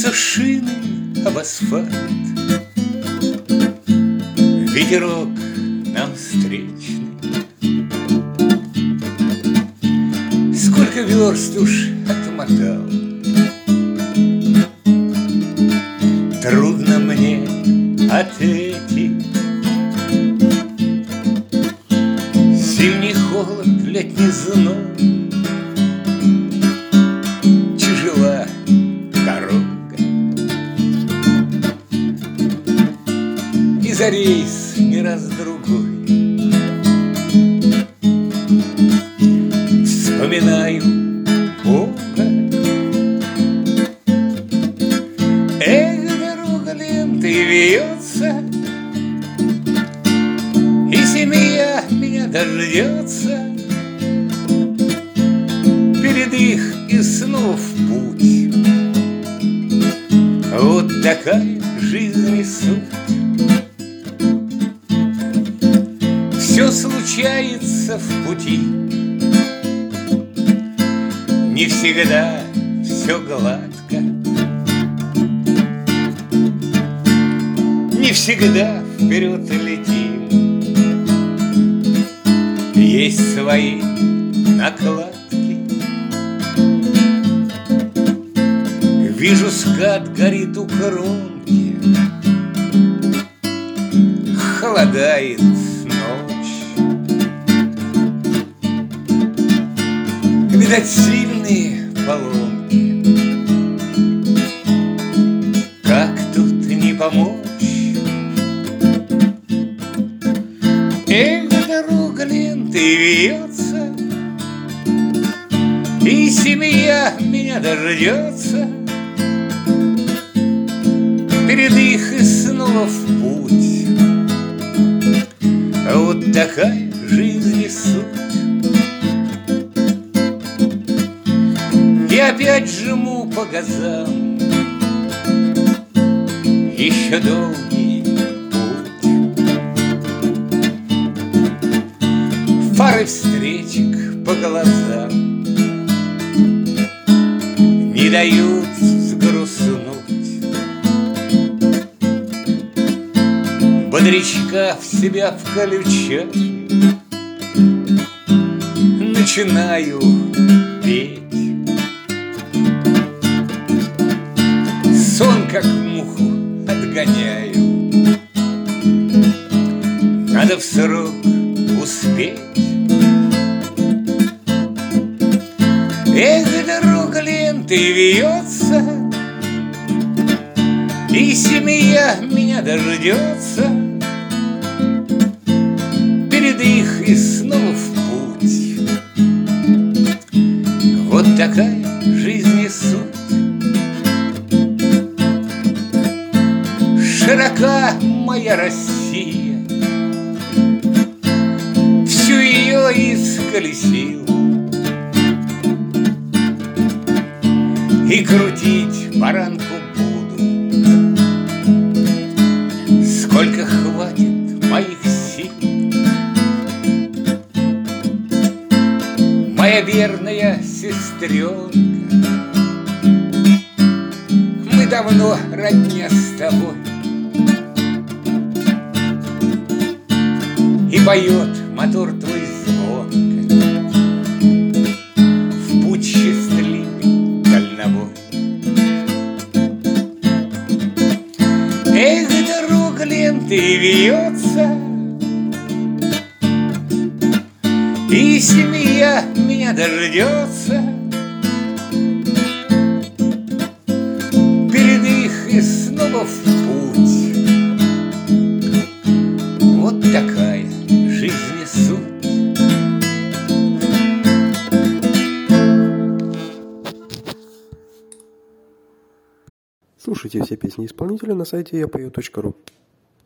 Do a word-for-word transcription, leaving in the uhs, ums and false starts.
Бьются шины об асфальт, ветерок нам встречный. Сколько верст уж отмотал, трудно мне ответить. Зимний холод, летний зной, тяжела дорога, и за рейс не раз другой вспоминаю Бога. Эх, дорога лентой вьется, и семья меня дождется. Перед их и снова в путь. Вот такая жизнь и суть. Все случается в пути, не всегда все гладко, не всегда вперед летим. Есть свои накладки. Вижу, скат горит у кромки, холодает ночь. Видать, сильные поломки. Как тут не помочь? Эх, дорога лентой вьется, и семья меня дождется. Перед их и снова в путь. Вот такая жизнь и суть. И опять жму по газам, еще долгий путь. Фары встречек по глазам не дают сгрустнуть. Бодрячка в себя включать, начинаю петь. Сон, как муху, отгоняю. Надо в срок успеть. Эх, дорога лентой вьется, и семья меня дождется. Перед их и снова в путь. Вот такая жизнь и суть. Широка моя Россия, всю ее исколесил, и крутить баранку буду, сколько хватит моих сил. Моя верная сестренка, мы давно родня с тобой. И поет мотор твой звонко в путь счастливый дальнобой. Эх, дорога лентой вьется, и семья меня дождется. Перед их и снова в путь. Вот такая жизнь и суть. Слушайте все песни исполнителя на сайте я пою точка ру.